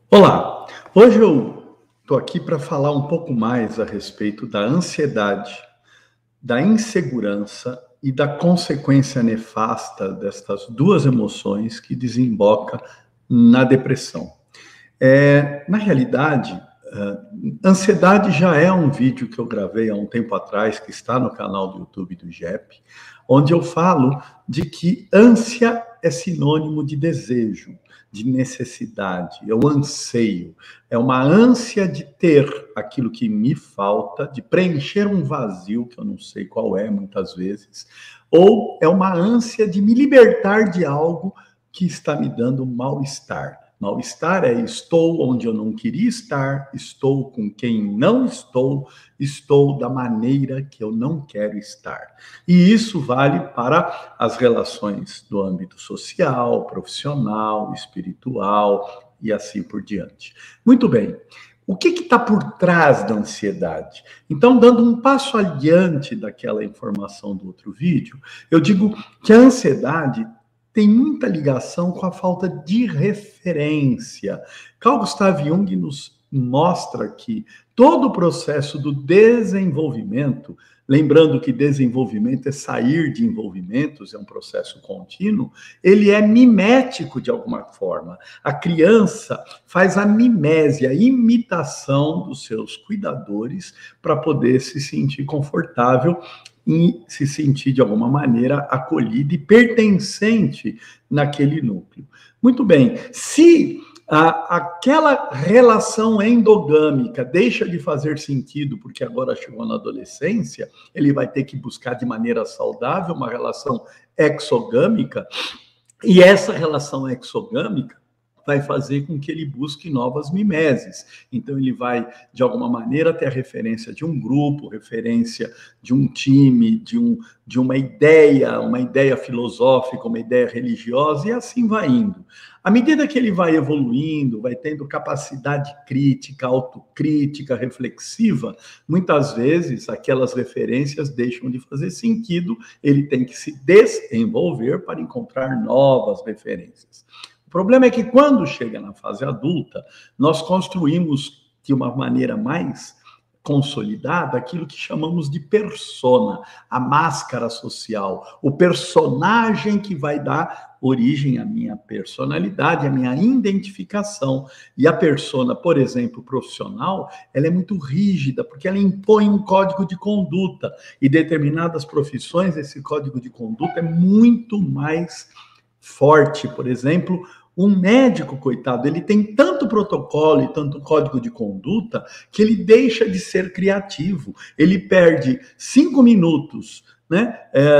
Olá, hoje eu estou aqui para falar um pouco mais a respeito da ansiedade, da insegurança e da consequência nefasta destas duas emoções que desemboca na depressão. Na realidade, ansiedade já é um vídeo que eu gravei há um tempo atrás, que está no canal do YouTube do IGEP, onde eu falo de que ânsia é sinônimo de desejo, de necessidade, eu anseio, é uma ânsia de ter aquilo que me falta, de preencher um vazio, que eu não sei qual é muitas vezes, ou é uma ânsia de me libertar de algo que está me dando mal-estar. Mal-estar é estou onde eu não queria estar, estou com quem não estou da maneira que eu não quero estar. E isso vale para as relações do âmbito social, profissional, espiritual e assim por diante. Muito bem. O que está por trás da ansiedade? Então, dando um passo adiante daquela informação do outro vídeo, eu digo que a ansiedade tem muita ligação com a falta de referência. Carl Gustav Jung nos mostra que todo o processo do desenvolvimento, lembrando que desenvolvimento é sair de envolvimentos, é um processo contínuo, ele é mimético de alguma forma. A criança faz a mimese, a imitação dos seus cuidadores para poder se sentir confortável e se sentir, de alguma maneira, acolhida e pertencente naquele núcleo. Muito bem, se aquela relação endogâmica deixa de fazer sentido, porque agora chegou na adolescência, ele vai ter que buscar de maneira saudável uma relação exogâmica, e essa relação exogâmica vai fazer com que ele busque novas mimeses. Então, ele vai, de alguma maneira, ter a referência de um grupo, referência de um time, de uma ideia filosófica, uma ideia religiosa, e assim vai indo. À medida que ele vai evoluindo, vai tendo capacidade crítica, autocrítica, reflexiva, muitas vezes aquelas referências deixam de fazer sentido, ele tem que se desenvolver para encontrar novas referências. O problema é que quando chega na fase adulta, nós construímos de uma maneira mais consolidada aquilo que chamamos de persona, a máscara social, o personagem que vai dar origem à minha personalidade, à minha identificação. E a persona, por exemplo, profissional, ela é muito rígida, porque ela impõe um código de conduta. E determinadas profissões, esse código de conduta é muito mais forte. Por exemplo, um médico, coitado, ele tem tanto protocolo e tanto código de conduta que ele deixa de ser criativo. Ele perde 5 minutos, né,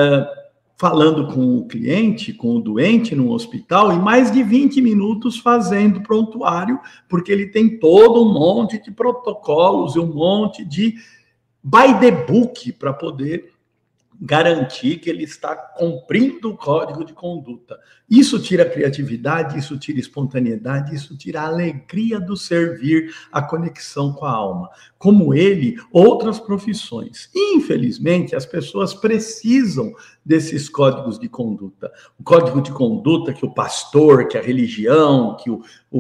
falando com o cliente, com o doente no hospital, e mais de 20 minutos fazendo prontuário, porque ele tem todo um monte de protocolos e um monte de by the book para poder garantir que ele está cumprindo o código de conduta. Isso tira a criatividade, isso tira a espontaneidade, isso tira a alegria do servir, a conexão com a alma. Como ele, outras profissões. Infelizmente, as pessoas precisam desses códigos de conduta. O código de conduta que o pastor, que a religião, que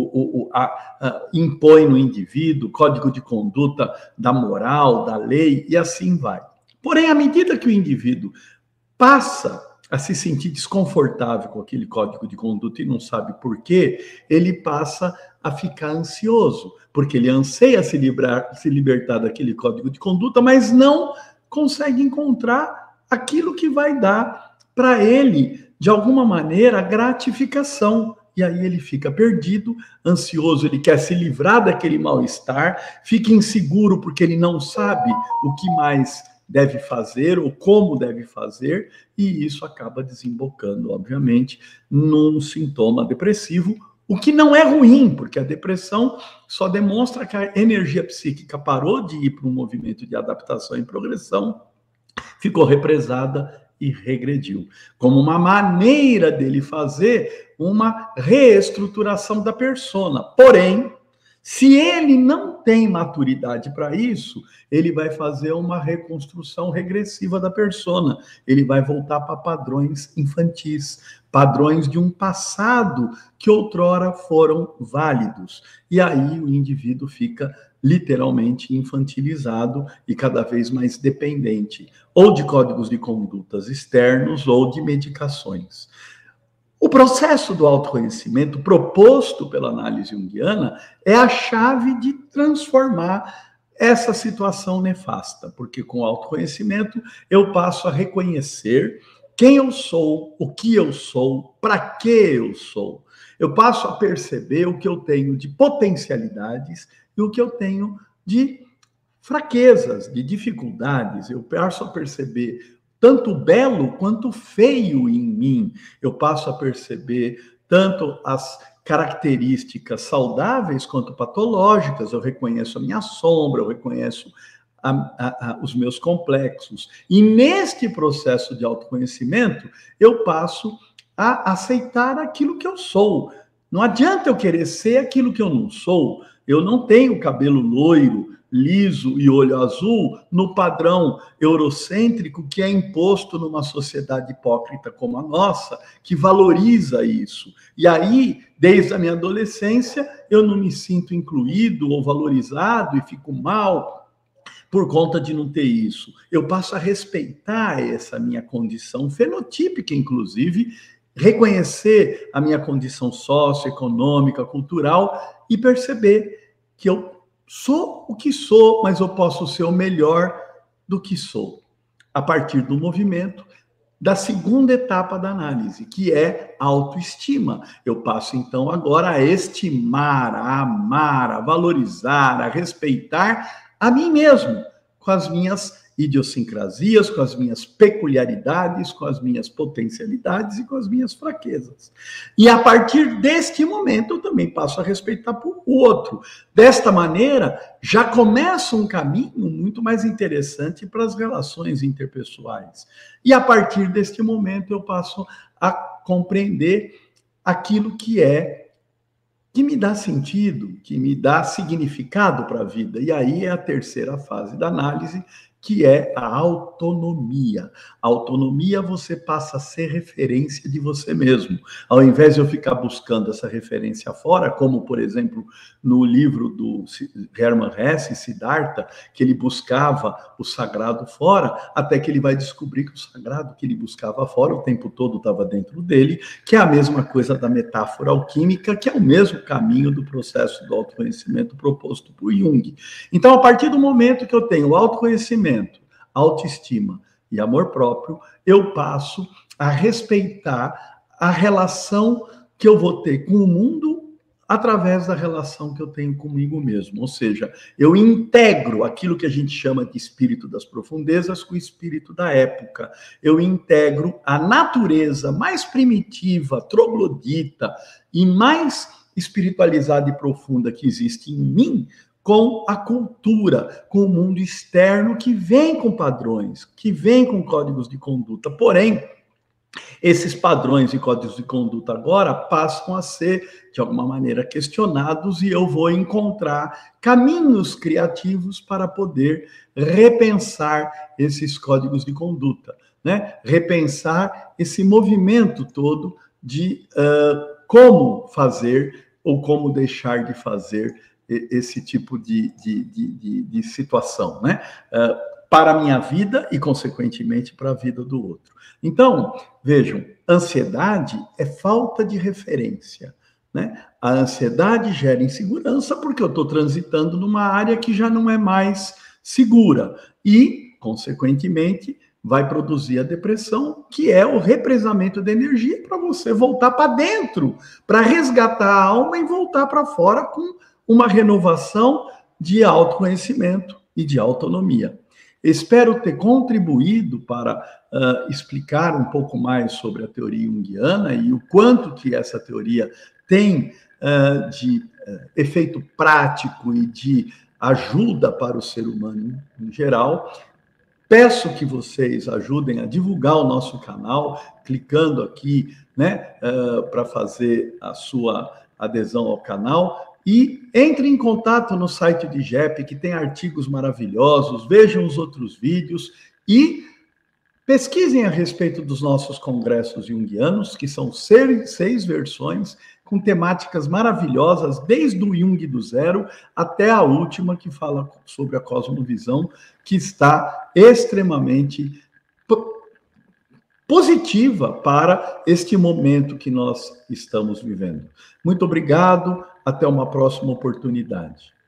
impõe no indivíduo, o código de conduta da moral, da lei, e assim vai. Porém, à medida que o indivíduo passa a se sentir desconfortável com aquele código de conduta e não sabe por quê, ele passa a ficar ansioso, porque ele anseia se libertar daquele código de conduta, mas não consegue encontrar aquilo que vai dar para ele, de alguma maneira, gratificação. E aí ele fica perdido, ansioso, ele quer se livrar daquele mal-estar, fica inseguro porque ele não sabe o que mais deve fazer ou como deve fazer, e isso acaba desembocando, obviamente, num sintoma depressivo, o que não é ruim, porque a depressão só demonstra que a energia psíquica parou de ir para um movimento de adaptação e progressão, ficou represada e regrediu, como uma maneira dele fazer uma reestruturação da persona. Porém, se ele não tem maturidade para isso, ele vai fazer uma reconstrução regressiva da persona. Ele vai voltar para padrões infantis, padrões de um passado que outrora foram válidos. E aí o indivíduo fica literalmente infantilizado e cada vez mais dependente, ou de códigos de condutas externos ou de medicações. O processo do autoconhecimento proposto pela análise junguiana é a chave de transformar essa situação nefasta, porque com o autoconhecimento eu passo a reconhecer quem eu sou, o que eu sou, para que eu sou. Eu passo a perceber o que eu tenho de potencialidades e o que eu tenho de fraquezas, de dificuldades. Eu passo a perceber tanto belo quanto feio em mim. Eu passo a perceber tanto as características saudáveis quanto patológicas. Eu reconheço a minha sombra, eu reconheço os meus complexos. E neste processo de autoconhecimento, eu passo a aceitar aquilo que eu sou. Não adianta eu querer ser aquilo que eu não sou. Eu não tenho cabelo loiro, liso e olho azul no padrão eurocêntrico que é imposto numa sociedade hipócrita como a nossa, que valoriza isso. E aí, desde a minha adolescência, eu não me sinto incluído ou valorizado e fico mal por conta de não ter isso. Eu passo a respeitar essa minha condição fenotípica, inclusive, reconhecer a minha condição socioeconômica, cultural e perceber que eu sou o que sou, mas eu posso ser o melhor do que sou. A partir do movimento da segunda etapa da análise, que é a autoestima. Eu passo, então, agora a estimar, a amar, a valorizar, a respeitar a mim mesmo, com as minhas idiosincrasias, com as minhas peculiaridades, com as minhas potencialidades e com as minhas fraquezas. E a partir deste momento, eu também passo a respeitar o outro. Desta maneira, já começa um caminho muito mais interessante para as relações interpessoais. E a partir deste momento, eu passo a compreender aquilo que me dá sentido, que me dá significado para a vida. E aí é a terceira fase da análise, que é a autonomia. A autonomia, você passa a ser referência de você mesmo. Ao invés de eu ficar buscando essa referência fora, como, por exemplo, no livro do Hermann Hesse, Siddhartha, que ele buscava o sagrado fora, até que ele vai descobrir que o sagrado que ele buscava fora o tempo todo estava dentro dele, que é a mesma coisa da metáfora alquímica, que é o mesmo caminho do processo do autoconhecimento proposto por Jung. Então, a partir do momento que eu tenho autoconhecimento, autoestima e amor próprio, eu passo a respeitar a relação que eu vou ter com o mundo através da relação que eu tenho comigo mesmo. Ou seja, eu integro aquilo que a gente chama de espírito das profundezas com o espírito da época. Eu integro a natureza mais primitiva, troglodita e mais espiritualizada e profunda que existe em mim, com a cultura, com o mundo externo que vem com padrões, que vem com códigos de conduta. Porém, esses padrões e códigos de conduta agora passam a ser, de alguma maneira, questionados e eu vou encontrar caminhos criativos para poder repensar esses códigos de conduta, né? Repensar esse movimento todo de como fazer ou como deixar de fazer esse tipo de situação, né? Para a minha vida e, consequentemente, para a vida do outro. Então, vejam, ansiedade é falta de referência, né? A ansiedade gera insegurança porque eu estou transitando numa área que já não é mais segura e, consequentemente, vai produzir a depressão, que é o represamento de energia para você voltar para dentro, para resgatar a alma e voltar para fora com uma renovação de autoconhecimento e de autonomia. Espero ter contribuído para explicar um pouco mais sobre a teoria junguiana e o quanto que essa teoria tem de efeito prático e de ajuda para o ser humano em geral. Peço que vocês ajudem a divulgar o nosso canal, clicando aqui, né, para fazer a sua adesão ao canal. E entre em contato no site de GEP, que tem artigos maravilhosos, vejam os outros vídeos e Pesquisem a respeito dos nossos congressos junguianos, que são 6 versões, com temáticas maravilhosas, desde o Jung do zero até a última, que fala sobre a cosmovisão, que está extremamente positiva para este momento que nós estamos vivendo. Muito obrigado, até uma próxima oportunidade.